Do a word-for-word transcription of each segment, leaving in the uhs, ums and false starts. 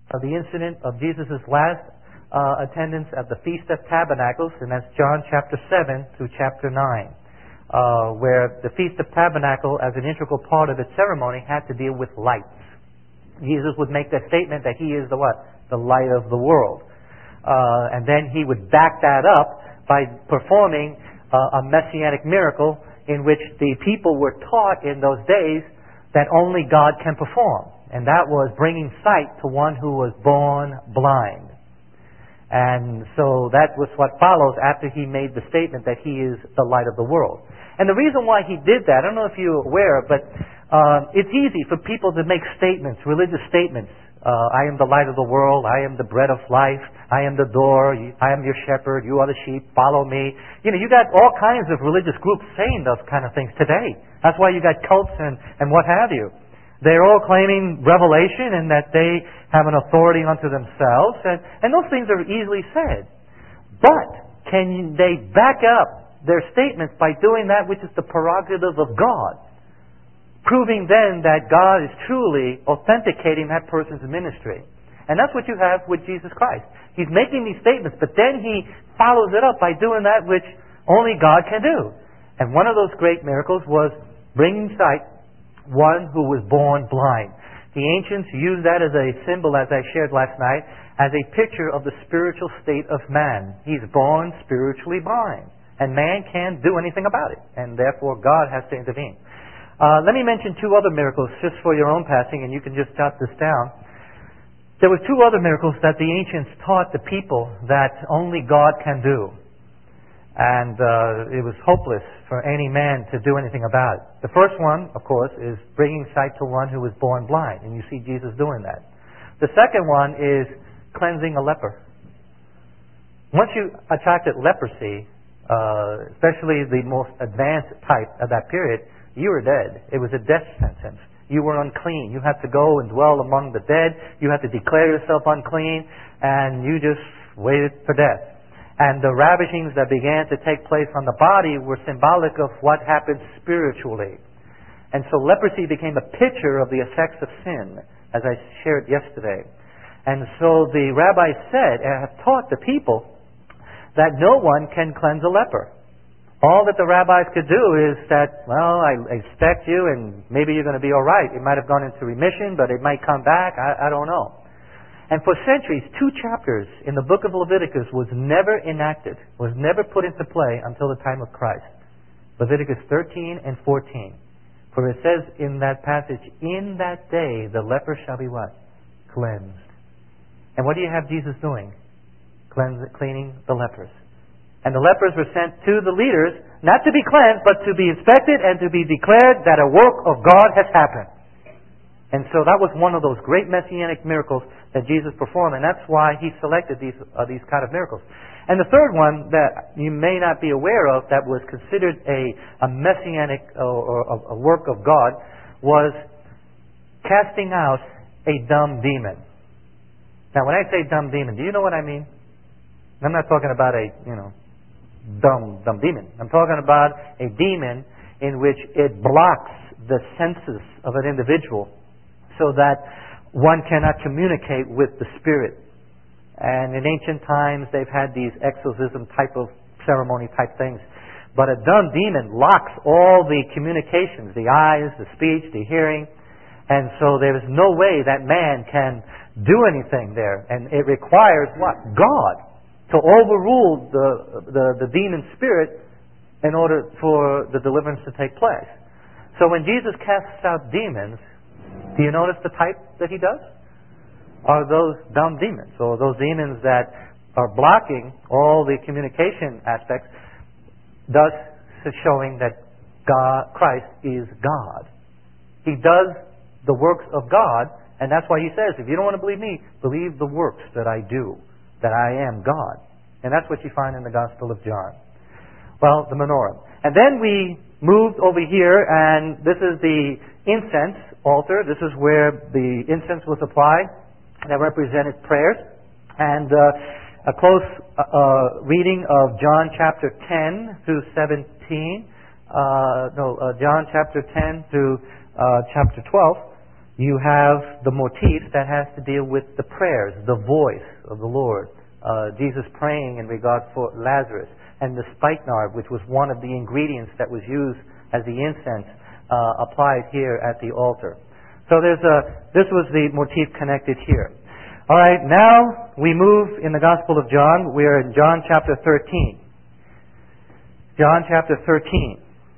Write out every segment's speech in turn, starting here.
of the incident of Jesus' last uh, attendance at the Feast of Tabernacles, and that's John chapter seven through chapter nine, uh, where the Feast of Tabernacle, as an integral part of its ceremony, had to deal with lights. Jesus would make that statement that He is the what? The light of the world. Uh, and then He would back that up by performing uh, a messianic miracle in which the people were taught in those days that only God can perform. And that was bringing sight to one who was born blind. And so that was what follows after He made the statement that He is the light of the world. And the reason why He did that, I don't know if you're aware, but uh, it's easy for people to make statements, religious statements. Uh, I am the light of the world. I am the bread of life. I am the door. I am your shepherd. You are the sheep. Follow me. You know, you got all kinds of religious groups saying those kind of things today. That's why you got cults and, and what have you. They're all claiming revelation and that they have an authority unto themselves. And, and those things are easily said. But can they back up their statements by doing that which is the prerogative of God? Proving then that God is truly authenticating that person's ministry. And that's what you have with Jesus Christ. He's making these statements, but then He follows it up by doing that which only God can do. And one of those great miracles was bringing sight one who was born blind. The ancients used that as a symbol, as I shared last night, as a picture of the spiritual state of man. He's born spiritually blind. And man can't do anything about it. And therefore God has to intervene. Uh, let me mention two other miracles just for your own passing, and you can just jot this down. There were two other miracles that the ancients taught the people that only God can do. And uh, it was hopeless for any man to do anything about it. The first one, of course, is bringing sight to one who was born blind. And you see Jesus doing that. The second one is cleansing a leper. Once you attracted leprosy, uh, especially the most advanced type of that period, you were dead. It was a death sentence. You were unclean. You had to go and dwell among the dead. You had to declare yourself unclean, and you just waited for death. And the ravishings that began to take place on the body were symbolic of what happened spiritually. And so leprosy became a picture of the effects of sin, as I shared yesterday. And so the rabbis said, and have taught the people, that no one can cleanse a leper. All that the rabbis could do is that, well, I expect you and maybe you're going to be all right. It might have gone into remission, but it might come back. I, I don't know. And for centuries, two chapters in the book of Leviticus was never enacted, was never put into play until the time of Christ. Leviticus thirteen and fourteen. For it says in that passage, in that day the leper shall be what? Cleansed. And what do you have Jesus doing? Cleanse, cleaning the lepers. And the lepers were sent to the leaders, not to be cleansed, but to be inspected and to be declared that a work of God has happened. And so that was one of those great messianic miracles that Jesus performed, and that's why He selected these uh, these kind of miracles. And the third one that you may not be aware of that was considered a, a messianic uh, or a, a work of God was casting out a dumb demon. Now when I say dumb demon, do you know what I mean? I'm not talking about a, you know, dumb, dumb demon. I'm talking about a demon in which it blocks the senses of an individual so that one cannot communicate with the spirit. And in ancient times, they've had these exorcism type of ceremony type things. But a dumb demon locks all the communications, the eyes, the speech, the hearing. And so there is no way that man can do anything there. And it requires what? God to overrule the, the, the demon spirit in order for the deliverance to take place. So when Jesus casts out demons, do you notice the type that He does? Are those dumb demons, or those demons that are blocking all the communication aspects, thus showing that God, Christ is God. He does the works of God, and that's why He says, if you don't want to believe me, believe the works that I do, that I am God. And that's what you find in the Gospel of John. Well, the menorah. And then we moved over here, and this is the incense altar. This is where the incense was applied. That represented prayers. And uh, a close uh, reading of John chapter ten through seventeen. Uh, no, uh, John chapter ten through uh, chapter twelve. You have the motif that has to deal with the prayers, the voice of the Lord. Uh, Jesus praying in regard for Lazarus, and the spikenard, which was one of the ingredients that was used as the incense uh, applied here at the altar. So there's a, this was the motif connected here. All right, now we move in the Gospel of John. We are in John chapter thirteen. John chapter thirteen.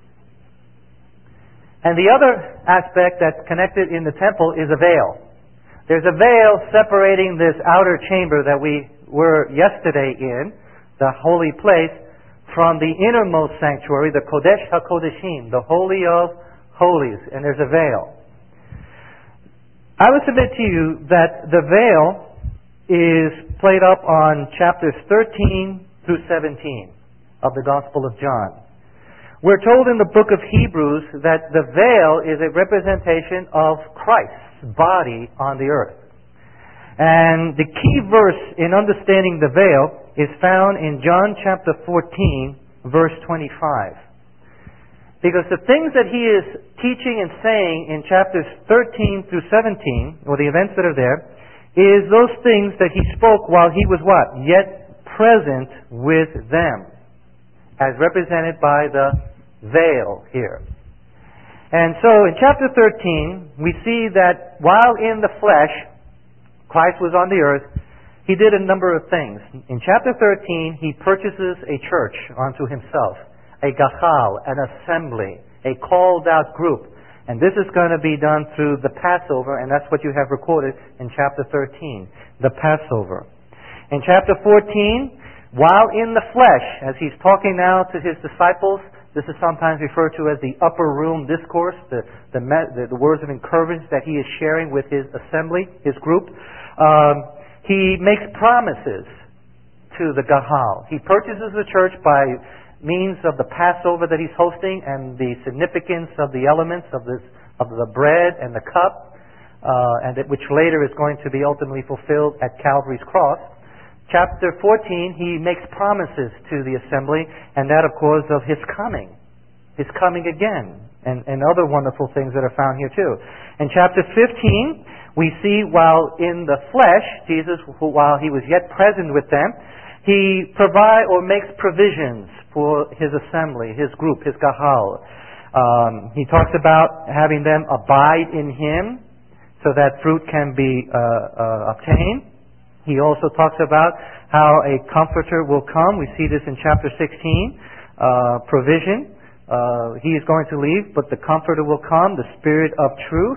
And the other aspect that's connected in the temple is a veil. There's a veil separating this outer chamber that we were yesterday in, the holy place, from the innermost sanctuary, the Kodesh HaKodeshim, the Holy of Holies. And there's a veil. I would submit to you that the veil is played up on chapters thirteen through seventeen of the Gospel of John. We're told in the book of Hebrews that the veil is a representation of Christ's body on the earth. And the key verse in understanding the veil is found in John chapter fourteen, verse twenty-five. Because the things that he is teaching and saying in chapters thirteen through seventeen, or the events that are there, is those things that he spoke while he was what? Yet present with them, as represented by the veil here. And so in chapter thirteen, we see that while in the flesh, Christ was on the earth, he did a number of things. In chapter thirteen, he purchases a church unto himself, a gachal, an assembly, a called out group. And this is going to be done through the Passover, and that's what you have recorded in chapter thirteen, the Passover. In chapter fourteen, while in the flesh, as he's talking now to his disciples, this is sometimes referred to as the upper room discourse, the, the, the, the words of encouragement that he is sharing with his assembly, his group. Um, he makes promises to the Gahal. He purchases the church by means of the Passover that he's hosting and the significance of the elements of this of the bread and the cup, uh, and that, which later is going to be ultimately fulfilled at Calvary's cross. Chapter fourteen, he makes promises to the assembly, and that, of course, of his coming, his coming again, and, and other wonderful things that are found here too. In chapter fifteen, we see while in the flesh, Jesus, who, while he was yet present with them, he provide or makes provisions for his assembly, his group, his gahal. Um, he talks about having them abide in him so that fruit can be uh, uh, obtained. He also talks about how a comforter will come. We see this in chapter sixteen, uh, provision. Uh, he is going to leave, but the comforter will come, the Spirit of truth,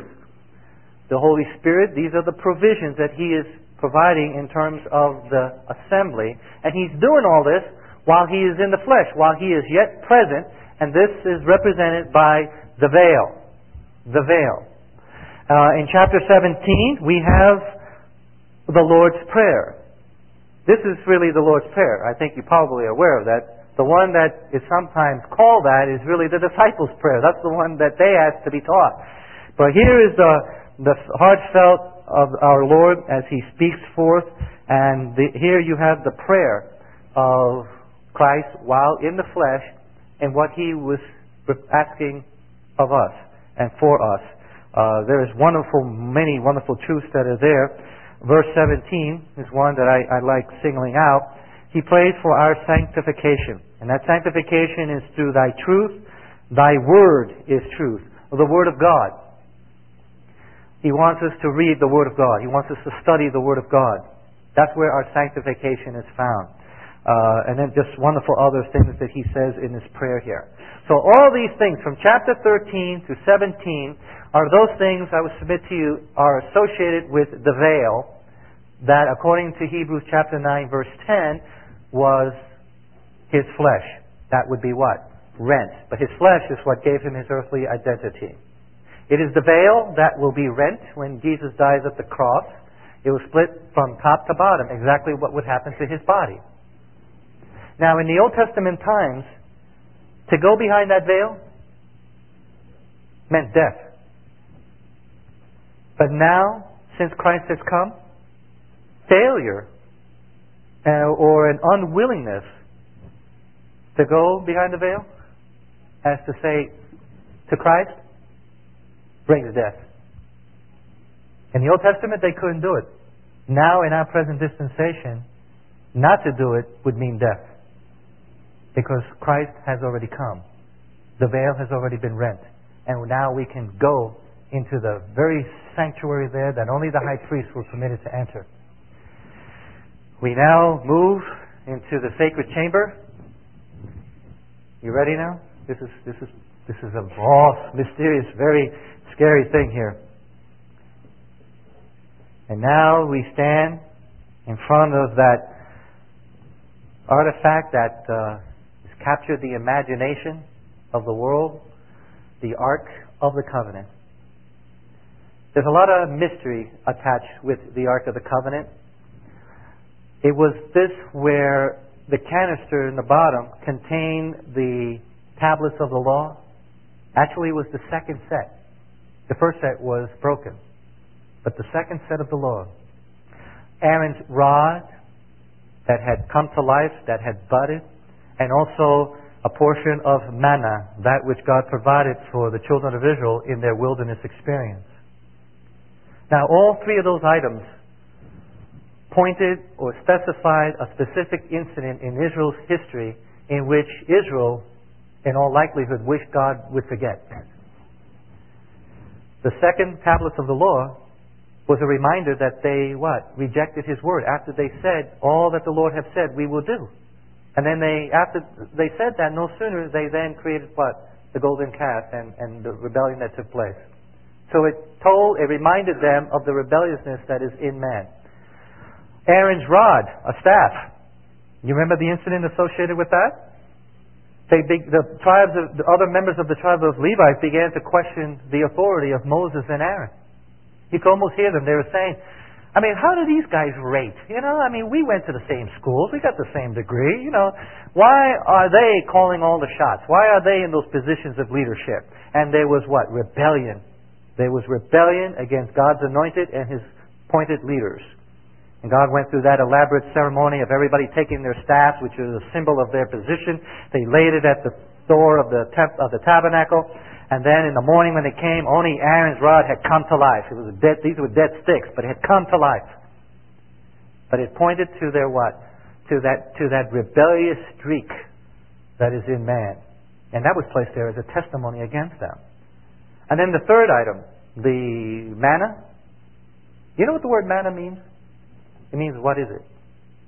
the Holy Spirit. These are the provisions that he is providing in terms of the assembly. And he's doing all this while he is in the flesh, while he is yet present, and this is represented by the veil. The veil. Uh, in chapter seventeen, we have the Lord's Prayer. This is really the Lord's Prayer. I think you probably are aware of that. The one that is sometimes called that is really the disciples' prayer. That's the one that they asked to be taught. But here is the, the heartfelt of our Lord as he speaks forth, and the, here you have the prayer of Christ while in the flesh and what he was asking of us and for us. Uh, there is wonderful, many wonderful truths that are there. Verse seventeen is one that I, I like singling out. He prays for our sanctification. And that sanctification is through thy truth. Thy word is truth. The word of God. He wants us to read the word of God. He wants us to study the word of God. That's where our sanctification is found. Uh, and then just wonderful other things that he says in this prayer here. So all these things from chapter thirteen to seventeen are those things I would submit to you are associated with the veil that, according to Hebrews chapter nine verse ten, was his flesh. That would be what? Rent. But his flesh is what gave him his earthly identity. It is the veil that will be rent when Jesus dies at the cross. It was split from top to bottom, exactly what would happen to his body. Now, in the Old Testament times, to go behind that veil meant death. But now, since Christ has come, failure uh, or an unwillingness to go behind the veil, as to say to Christ, brings death. In the Old Testament, they couldn't do it. Now, in our present dispensation, not to do it would mean death. Because Christ has already come. The veil has already been rent. And now we can go into the very sanctuary there that only the high priests were permitted to enter. We now move into the sacred chamber. You ready now? This is this is this is a vast, mysterious, very scary thing here. And now we stand in front of that artifact that uh, has captured the imagination of the world, the Ark of the Covenant. There's a lot of mystery attached with the Ark of the Covenant. It was this where the canister in the bottom contained the tablets of the law. Actually, it was the second set. The first set was broken. But the second set of the law. Aaron's rod that had come to life, that had budded, and also a portion of manna, that which God provided for the children of Israel in their wilderness experience. Now, all three of those items pointed or specified a specific incident in Israel's history in which Israel, in all likelihood, wished God would forget. The second tablets of the law was a reminder that they, what? Rejected His word. After they said, all that the Lord have said, we will do. And then they, after they said that, no sooner, they then created what? The golden calf and, and the rebellion that took place. So it told, it reminded them of the rebelliousness that is in man. Aaron's rod, a staff. You remember the incident associated with that? They, the tribes of, the other members of the tribe of Levi began to question the authority of Moses and Aaron. You could almost hear them. They were saying, I mean, how do these guys rate? You know, I mean, we went to the same schools. We got the same degree. You know, why are they calling all the shots? Why are they in those positions of leadership? And there was what? Rebellion. There was rebellion against God's anointed and His appointed leaders. And God went through that elaborate ceremony of everybody taking their staffs, which is a symbol of their position. They laid it at the door of the temp- of the tabernacle. And then in the morning when they came, only Aaron's rod had come to life. It was a dead, these were dead sticks, but it had come to life. But it pointed to their what? To that, to that rebellious streak that is in man. And that was placed there as a testimony against them. And then the third item, the manna. You know what the word manna means? It means, what is it?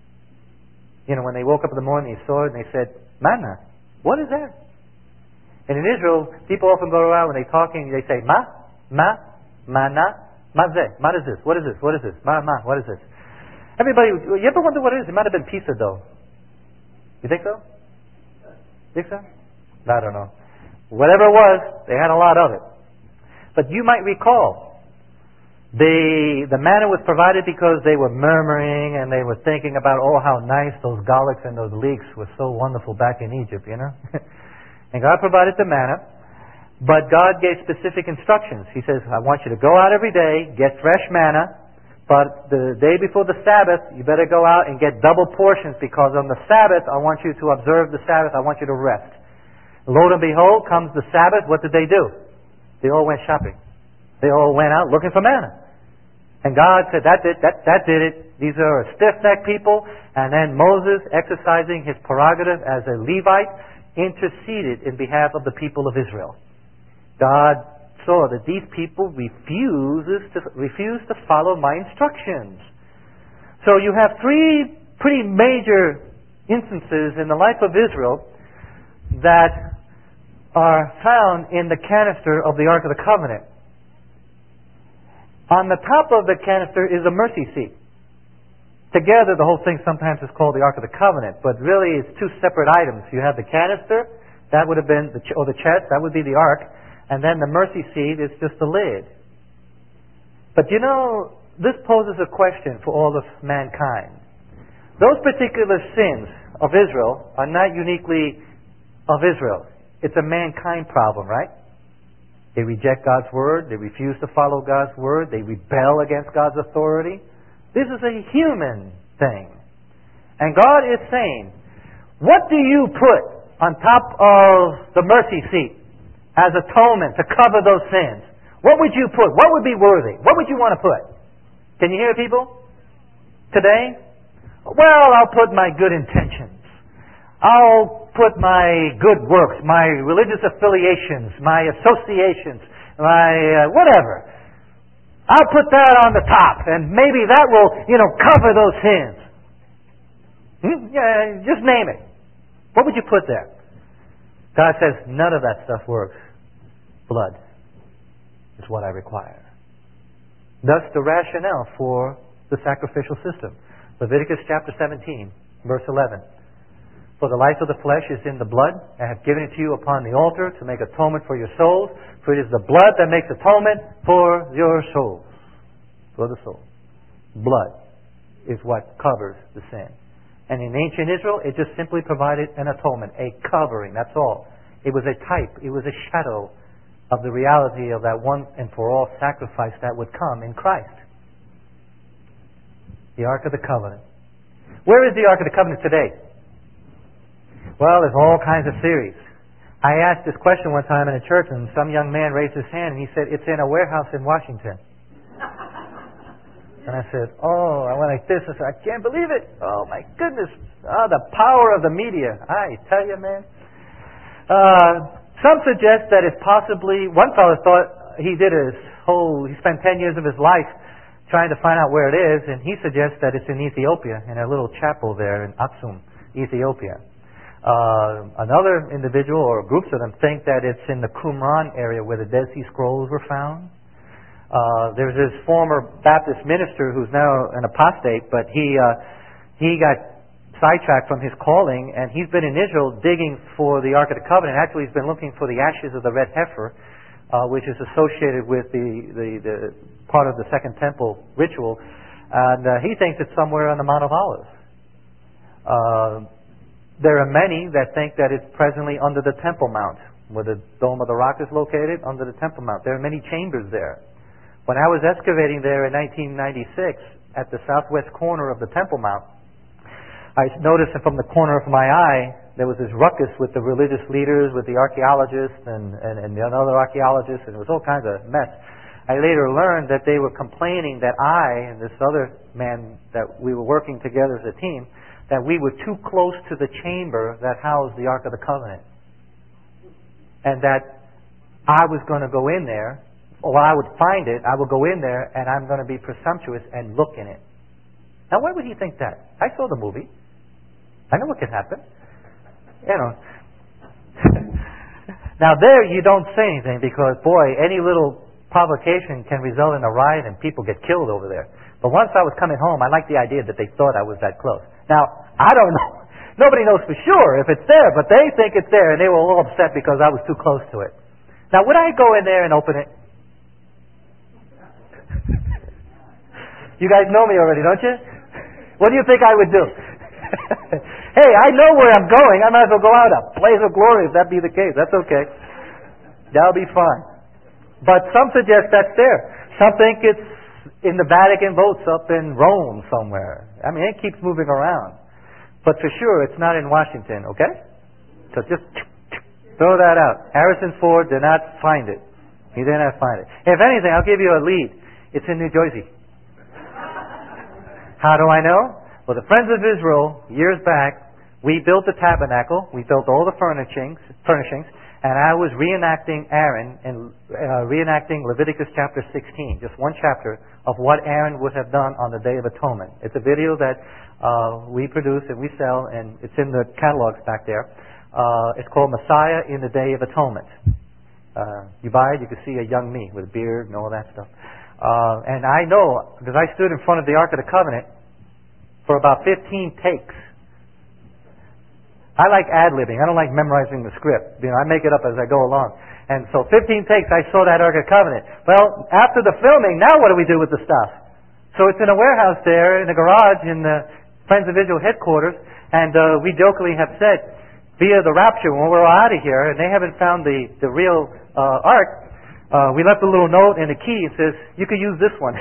You know, when they woke up in the morning, they saw it and they said, manna. What is that? And in Israel, people often go around when they're talking, they say, ma, ma, mana, mazeh. What is this? What is this? What is this? Ma, ma, what is this? Everybody, you ever wonder what it is? It might have been pizza dough. You think so? Think so? I don't know. Whatever it was, they had a lot of it. But you might recall, the, the manna was provided because they were murmuring and they were thinking about, oh, how nice those garlics and those leeks were so wonderful back in Egypt, you know? And God provided the manna, but God gave specific instructions. He says, I want you to go out every day, get fresh manna, but the day before the Sabbath, you better go out and get double portions, because on the Sabbath, I want you to observe the Sabbath, I want you to rest. Lo and behold, comes the Sabbath, what did they do? They all went shopping. They all went out looking for manna. And God said, that did, that, that did it. These are a stiff-necked people. And then Moses, exercising his prerogative as a Levite, interceded in behalf of the people of Israel. God saw that these people refuses to, refuse to follow my instructions. So you have three pretty major instances in the life of Israel that are found in the canister of the Ark of the Covenant. On the top of the canister is a mercy seat. Together, the whole thing sometimes is called the Ark of the Covenant, but really it's two separate items. You have the canister, that would have been, the ch- or the chest, that would be the Ark, and then the mercy seat is just the lid. But you know, this poses a question for all of mankind. Those particular sins of Israel are not uniquely of Israel. It's a mankind problem, right? They reject God's word, they refuse to follow God's word, they rebel against God's authority. This is a human thing. And God is saying, what do you put on top of the mercy seat as atonement to cover those sins? What would you put? What would be worthy? What would you want to put? Can you hear people? Today? Well, I'll put my good intentions. I'll put my good works, my religious affiliations, my associations, my uh, whatever. I'll put that on the top, and maybe that will, you know, cover those sins. Hmm? Yeah, just name it. What would you put there? God says, none of that stuff works. Blood is what I require. Thus the rationale for the sacrificial system. Leviticus chapter seventeen, verse eleven. For the life of the flesh is in the blood. I have given it to you upon the altar to make atonement for your souls. For it is the blood that makes atonement for your souls. For the soul. Blood is what covers the sin. And in ancient Israel, it just simply provided an atonement, a covering, that's all. It was a type, it was a shadow of the reality of that one and for all sacrifice that would come in Christ. The Ark of the Covenant. Where is the Ark of the Covenant today? Well, there's all kinds of theories. I asked this question one time in a church, and some young man raised his hand, and he said, it's in a warehouse in Washington. And I said, oh, I went like this. I said, I can't believe it. Oh, my goodness. Oh, the power of the media. I tell you, man. Uh, some suggest that it's possibly, one fellow thought he did his whole, he spent ten years of his life trying to find out where it is, and he suggests that it's in Ethiopia, in a little chapel there in Aksum, Ethiopia. Uh, another individual, or groups of them, think that it's in the Qumran area where the Dead Sea Scrolls were found. Uh, there's this former Baptist minister who's now an apostate, but he uh, he got sidetracked from his calling, and he's been in Israel digging for the Ark of the Covenant. Actually, he's been looking for the ashes of the red heifer, uh, which is associated with the, the, the part of the Second Temple ritual, and uh, he thinks it's somewhere on the Mount of Olives. Uh, there are many that think that it's presently under the Temple Mount, where the Dome of the Rock is located, under the Temple Mount. There are many chambers there. When I was excavating there in nineteen ninety-six at the southwest corner of the Temple Mount, I noticed that from the corner of my eye there was this ruckus with the religious leaders, with the archaeologists and, and, and the other archaeologists, and it was all kinds of mess. I later learned that they were complaining that I and this other man that we were working together as a team, that we were too close to the chamber that housed the Ark of the Covenant. And that I was going to go in there, or when I would find it, I would go in there and I'm going to be presumptuous and look in it. Now, why would he think that? I saw the movie. I know what could happen. You know. Now, there you don't say anything because, boy, any little provocation can result in a riot and people get killed over there. But once I was coming home, I liked the idea that they thought I was that close. Now, I don't know. Nobody knows for sure if it's there, but they think it's there, and they were all upset because I was too close to it. Now, would I go in there and open it? You guys know me already, don't you? What do you think I would do? Hey, I know where I'm going. I might as well go out a blaze of glory if that be the case. That's okay. That'll be fine. But some suggest that's there. Some think it's in the Vatican vaults up in Rome somewhere. I mean, it keeps moving around. But for sure, it's not in Washington, okay? So just throw that out. Harrison Ford did not find it. He did not find it. If anything, I'll give you a lead. It's in New Jersey. How do I know? Well, the Friends of Israel, years back, we built the tabernacle. We built all the furnishings, furnishings, and I was reenacting Aaron and uh, reenacting Leviticus chapter sixteen, just one chapter of what Aaron would have done on the Day of Atonement. It's a video that uh, we produce and we sell, and it's in the catalogs back there. Uh, it's called Messiah in the Day of Atonement. Uh, you buy it, you can see a young me with a beard and all that stuff. Uh, and I know, because I stood in front of the Ark of the Covenant for about fifteen takes. I like ad-libbing. I don't like memorizing the script. You know, I make it up as I go along. And so fifteen takes, I saw that Ark of the Covenant. Well, after the filming, now what do we do with the stuff? So it's in a warehouse there, in the garage, in the Friends of Israel headquarters, and uh, we jokingly have said, via the rapture, when we're out of here, and they haven't found the, the real uh, Ark, Uh, we left a little note and a key. It says, you can use this one.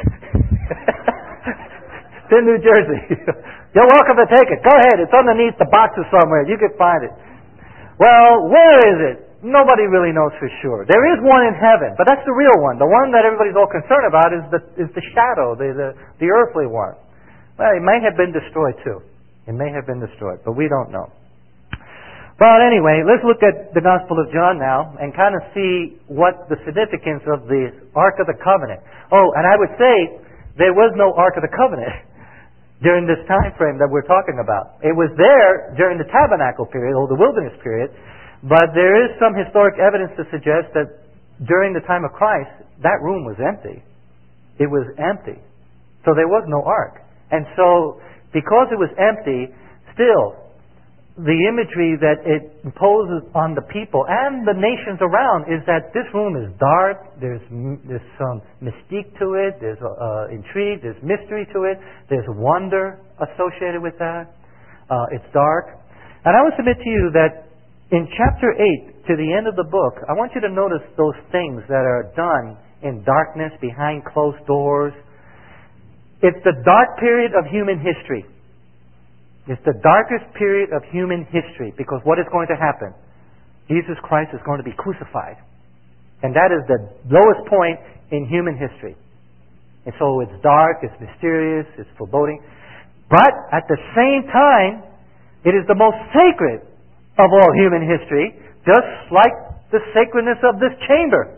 It's in New Jersey. You're welcome to take it. Go ahead. It's underneath the boxes somewhere. You can find it. Well, where is it? Nobody really knows for sure. There is one in heaven, but that's the real one. The one that everybody's all concerned about is the is the shadow, the, the, the earthly one. Well, it may have been destroyed too. It may have been destroyed, but we don't know. But anyway, let's look at the Gospel of John now and kind of see what the significance of the Ark of the Covenant. Oh, and I would say there was no Ark of the Covenant during this time frame that we're talking about. It was there during the tabernacle period or the wilderness period. But there is some historic evidence to suggest that during the time of Christ, that room was empty. It was empty. So there was no ark. And so, because it was empty, still, the imagery that it imposes on the people and the nations around is that this room is dark, there's, there's some mystique to it, there's uh, intrigue, there's mystery to it, there's wonder associated with that. Uh, it's dark. And I would submit to you that in chapter eight, to the end of the book, I want you to notice those things that are done in darkness, behind closed doors. It's the dark period of human history. It's the darkest period of human history, because what is going to happen? Jesus Christ is going to be crucified. And that is the lowest point in human history. And so it's dark, it's mysterious, it's foreboding. But at the same time, it is the most sacred of all human history, just like the sacredness of this chamber,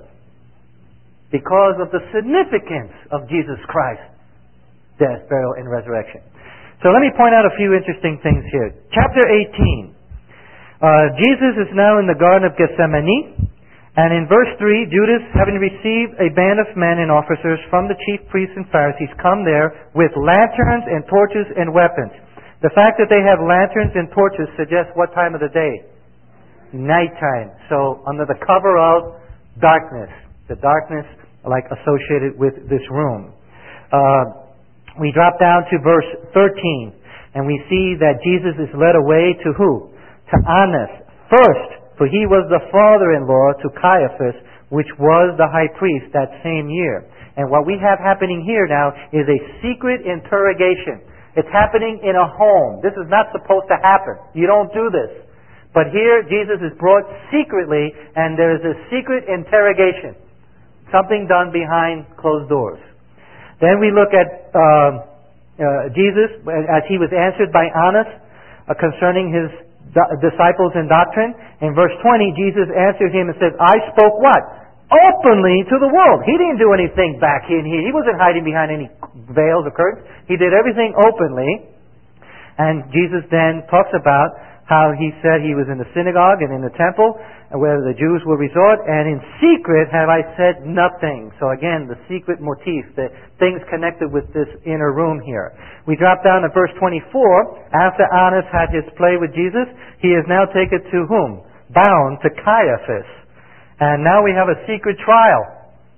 because of the significance of Jesus Christ's death, burial, and resurrection. So let me point out a few interesting things here. Chapter eighteen. Uh, Jesus is now in the Garden of Gethsemane, and in verse three, Judas, having received a band of men and officers from the chief priests and Pharisees, come there with lanterns and torches and weapons. The fact that they have lanterns and torches suggests what time of the day? Nighttime. So under the cover of darkness. The darkness like associated with this room. Uh, we drop down to verse thirteen, and we see that Jesus is led away to who? To Annas first, for he was the father-in-law to Caiaphas, which was the high priest that same year. And what we have happening here now is a secret interrogation. It's happening in a home. This is not supposed to happen. You don't do this. But here, Jesus is brought secretly, and there is a secret interrogation. Something done behind closed doors. Then we look at um, uh, Jesus, as he was answered by Annas uh, concerning his do- disciples and doctrine. In verse twenty, Jesus answered him and said, I spoke what? Openly to the world. He didn't do anything back in here. He wasn't hiding behind any veils or curtains. He did everything openly. And Jesus then talks about how he said he was in the synagogue and in the temple where the Jews will resort, and in secret have I said nothing. So again, the secret motif, the things connected with this inner room here. We drop down to verse twenty-four. After Annas had his play with Jesus, he is now taken to whom? Bound to Caiaphas. And now we have a secret trial.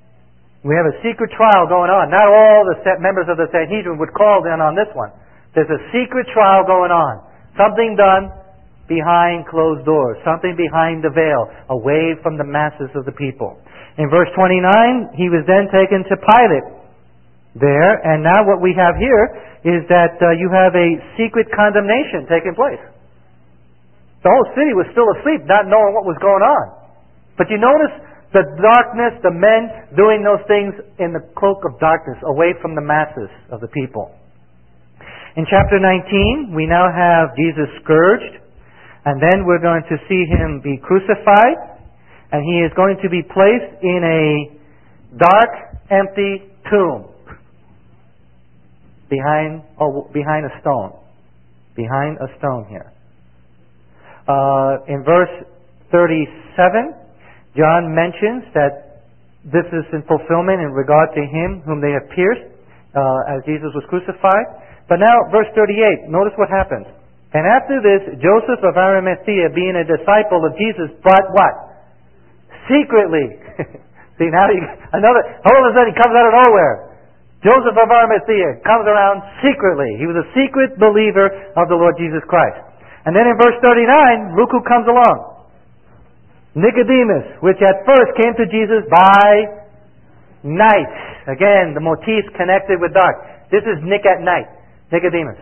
We have a secret trial going on. Not all the members of the Sanhedrin would call in on this one. There's a secret trial going on. Something done behind closed doors. Something behind the veil, away from the masses of the people. In verse twenty-nine, he was then taken to Pilate there. And now what we have here is that uh, you have a secret condemnation taking place. The whole city was still asleep, not knowing what was going on. But you notice the darkness, the men doing those things in the cloak of darkness, away from the masses of the people. In chapter nineteen, we now have Jesus scourged, and then we're going to see him be crucified, and he is going to be placed in a dark, empty tomb behind, oh, behind a stone. Behind a stone here. Uh, in verse thirty-seven, John mentions that this is in fulfillment in regard to him whom they have pierced uh, as Jesus was crucified. But now, verse thirty-eight, notice what happens. And after this, Joseph of Arimathea, being a disciple of Jesus, brought what? Secretly. See, now he, another, all of a sudden he comes out of nowhere. Joseph of Arimathea comes around secretly. He was a secret believer of the Lord Jesus Christ. And then in verse thirty-nine, look who comes along. Nicodemus, which at first came to Jesus by night. Again, the motif connected with dark. This is Nick at night. Nicodemus.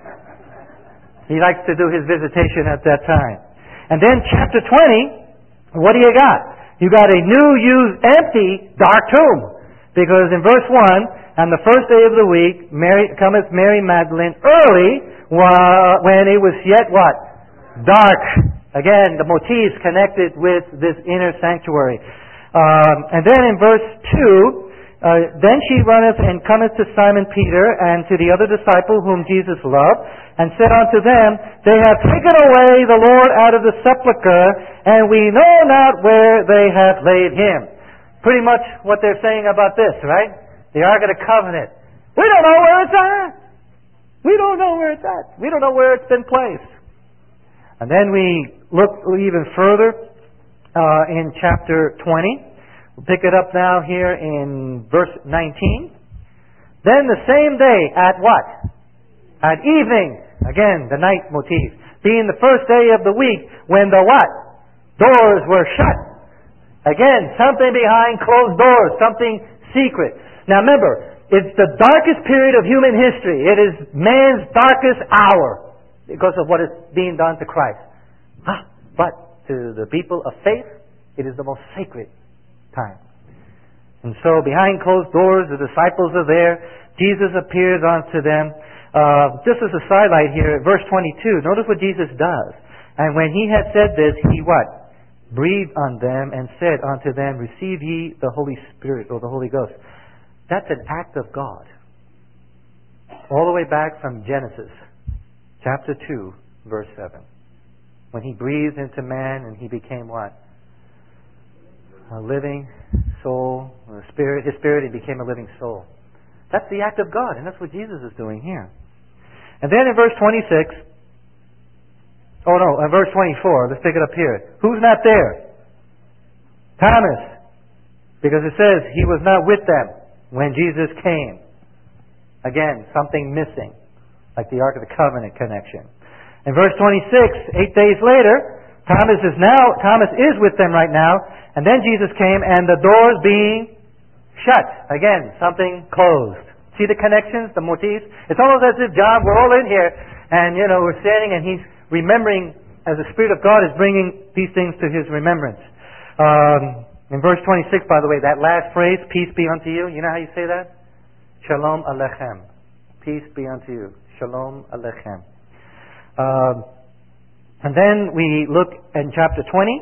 He likes to do his visitation at that time. And then chapter twenty, what do you got? You got a new, used, empty, dark tomb. Because in verse one, on the first day of the week, Mary cometh Mary Magdalene early, while, when it was yet what? Dark. Again, the motifs connected with this inner sanctuary. Um, and then in verse two, uh, then she runneth and cometh to Simon Peter and to the other disciple whom Jesus loved, and said unto them, They have taken away the Lord out of the sepulchre, and we know not where they have laid him. Pretty much what they're saying about this, right? The Ark of the Covenant. We don't know where it's at. We don't know where it's at. We don't know where it's been placed. And then we look even further uh, in chapter twenty. We'll pick it up now here in verse nineteen. Then the same day at what? At evening. Again, the night motif. Being the first day of the week when the what? Doors were shut. Again, something behind closed doors. Something secret. Now remember, it's the darkest period of human history. It is man's darkest hour because of what is being done to Christ. Ah, but to the people of faith, it is the most sacred time. And so behind closed doors, the disciples are there. Jesus appears unto them. Uh, just as a sidelight here, verse twenty-two, notice what Jesus does. And when he had said this, he what? Breathed on them and said unto them, Receive ye the Holy Spirit, or the Holy Ghost. That's an act of God. All the way back from Genesis, chapter two, verse seven. When he breathed into man and he became what? A living soul, a spirit. His spirit, he became a living soul. That's the act of God, and that's what Jesus is doing here. And then in verse twenty-six, oh no, in verse twenty-four, let's pick it up here. Who's not there? Thomas. Because it says he was not with them when Jesus came. Again, something missing, like the Ark of the Covenant connection. In verse twenty-six, eight days later, Thomas is now, Thomas is with them right now, and then Jesus came and the doors being shut. Again, something closed. See the connections, the motifs? It's almost as if, John, we're all in here, and, you know, we're standing and he's remembering, as the Spirit of God is bringing these things to his remembrance. Um, in verse twenty-six, by the way, that last phrase, peace be unto you, you know how you say that? Shalom Alechem. Peace be unto you. Shalom Alechem. Um, and then we look in chapter twenty.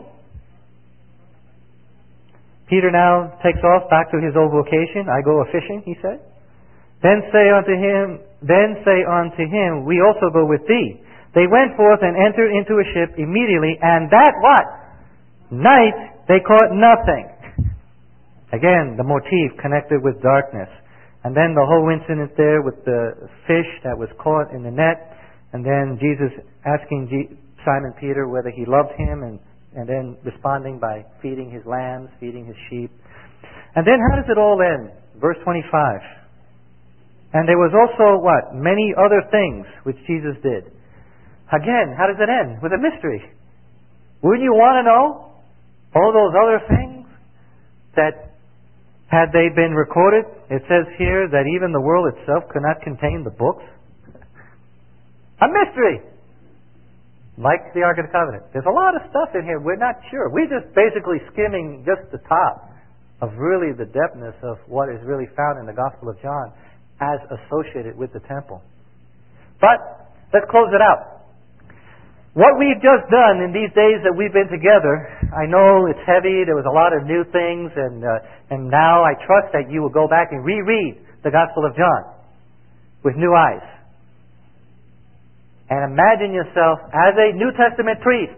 Peter now takes off back to his old vocation. I go a-fishing, he said. Then say unto him, then say unto him, we also go with thee. They went forth and entered into a ship immediately, and that what? Night they caught nothing. Again, the motif connected with darkness. And then the whole incident there with the fish that was caught in the net, and then Jesus asking G- Simon Peter whether he loved him, and and then responding by feeding his lambs, feeding his sheep. And then how does it all end? Verse twenty-five. And there was also, what? Many other things which Jesus did. Again, how does it end? With a mystery. Wouldn't you want to know all those other things that, had they been recorded, it says here that even the world itself could not contain the books? A mystery! Like the Ark of the Covenant. There's a lot of stuff in here we're not sure. We're just basically skimming just the top of really the depthness of what is really found in the Gospel of John as associated with the temple. But let's close it out. What we've just done in these days that we've been together, I know it's heavy, there was a lot of new things, and uh, and now I trust that you will go back and reread the Gospel of John with new eyes. And imagine yourself as a New Testament priest,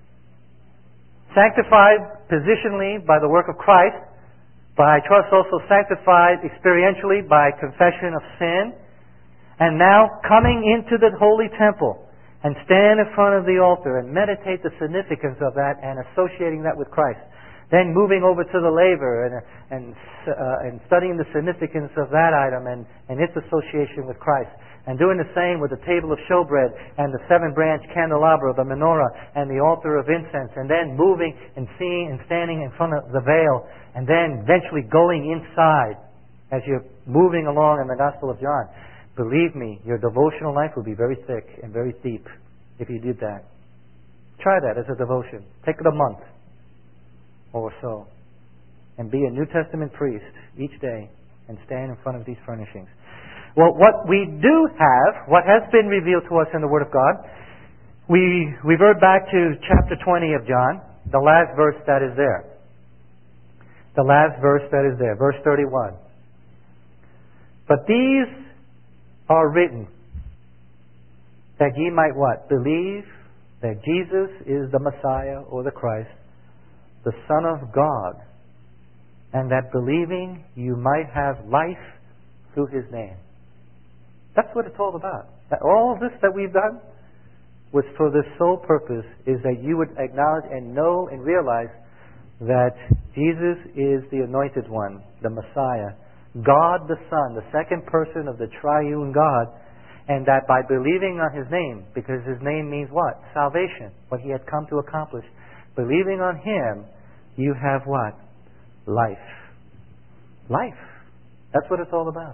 sanctified positionally by the work of Christ, but I trust also sanctified experientially by confession of sin, and now coming into the holy temple and stand in front of the altar and meditate the significance of that and associating that with Christ. Then moving over to the laver and and, uh, and studying the significance of that item and, and its association with Christ. And doing the same with the table of showbread and the seven-branch candelabra, the menorah, and the altar of incense. And then moving and seeing and standing in front of the veil. And then eventually going inside as you're moving along in the Gospel of John. Believe me, your devotional life will be very thick and very deep if you did that. Try that as a devotion. Take it a month. or so, and be a New Testament priest each day and stand in front of these furnishings. Well, what we do have, what has been revealed to us in the Word of God, we revert back to chapter twenty of John, the last verse that is there. The last verse that is there, verse thirty-one. But these are written that ye might what? Believe that Jesus is the Messiah or the Christ, the Son of God, and that believing you might have life through His name. That's what it's all about. That all this that we've done was for the sole purpose, is that you would acknowledge and know and realize that Jesus is the Anointed One, the Messiah, God the Son, the second person of the triune God, and that by believing on His name, because His name means what? Salvation, what He had come to accomplish. Believing on Him, you have what? Life. Life. That's what it's all about.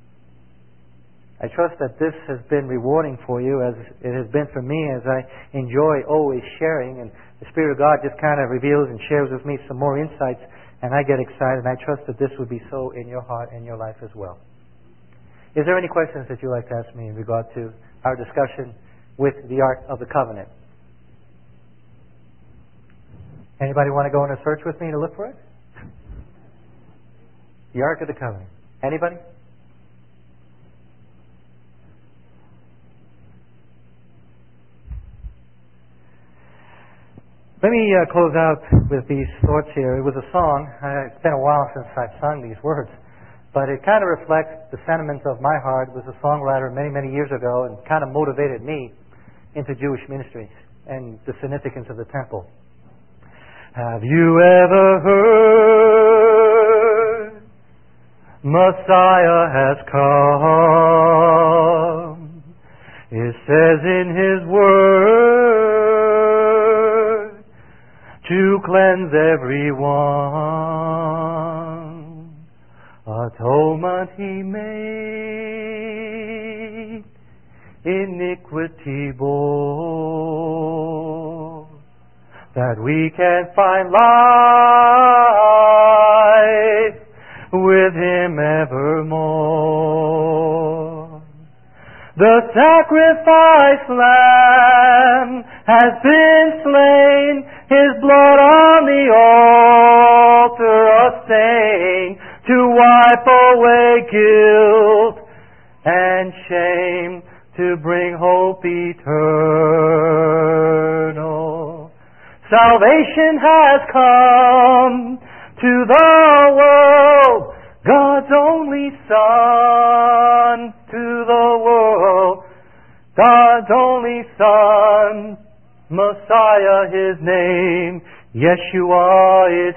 I trust that this has been rewarding for you, as it has been for me, as I enjoy always sharing, and the Spirit of God just kind of reveals and shares with me some more insights, and I get excited, and I trust that this would be so in your heart and your life as well. Is there any questions that you'd like to ask me in regard to our discussion with the Ark of the Covenant? Anybody want to go on a search with me to look for it? The Ark of the Covenant. Anybody? Let me uh, close out with these thoughts here. It was a song. Uh, it's been a while since I've sung these words, but it kind of reflects the sentiments of my heart. It was a songwriter many, many years ago, and kind of motivated me into Jewish ministries and the significance of the temple. Have you ever heard Messiah has come? It says in His Word to cleanse everyone. Atonement He made, iniquity bore, that we can find life with Him evermore. The sacrifice lamb has been slain, His blood on the altar a stain, to wipe away guilt and shame, to bring hope eternal. Salvation has come to the world, God's only Son to the world, God's only Son, Messiah His name, Yeshua is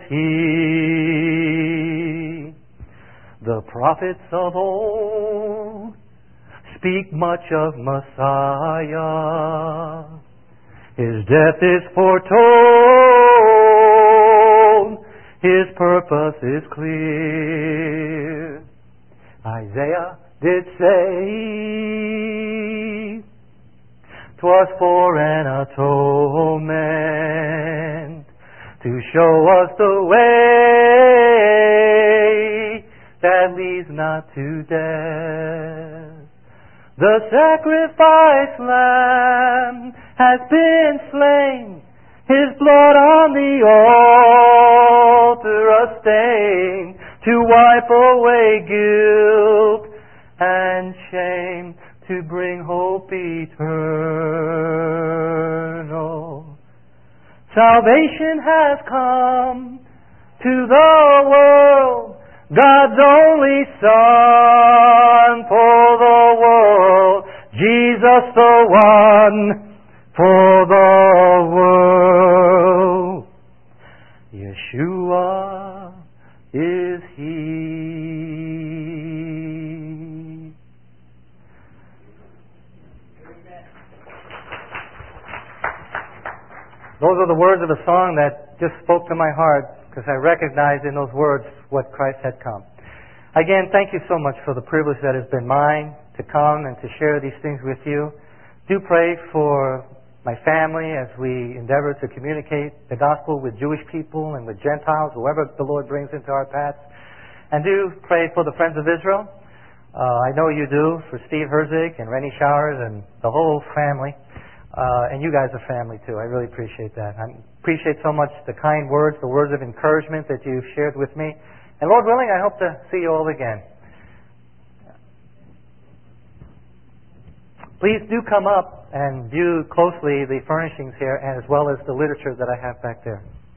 He. The prophets of old speak much of Messiah. His death is foretold, His purpose is clear. Isaiah did say, 'twas for an atonement, to show us the way that leads not to death. The sacrifice lamb has been slain, His blood on the altar a stain, to wipe away guilt and shame, to bring hope eternal. Salvation has come to the world, God's only Son for the world, Jesus the one for the world. Yeshua is He. Those are the words of a song that just spoke to my heart, because I recognized in those words what Christ had come. Again, thank you so much for the privilege that has been mine to come and to share these things with you. Do pray for my family as we endeavor to communicate the gospel with Jewish people and with Gentiles, whoever the Lord brings into our paths. And do pray for the Friends of Israel. Uh, I know you do, for Steve Herzig and Rennie Showers and the whole family. Uh, and you guys are family too. I really appreciate that. I appreciate so much the kind words, the words of encouragement that you've shared with me. And Lord willing, I hope to see you all again. Please do come up and view closely the furnishings here, as well as the literature that I have back there.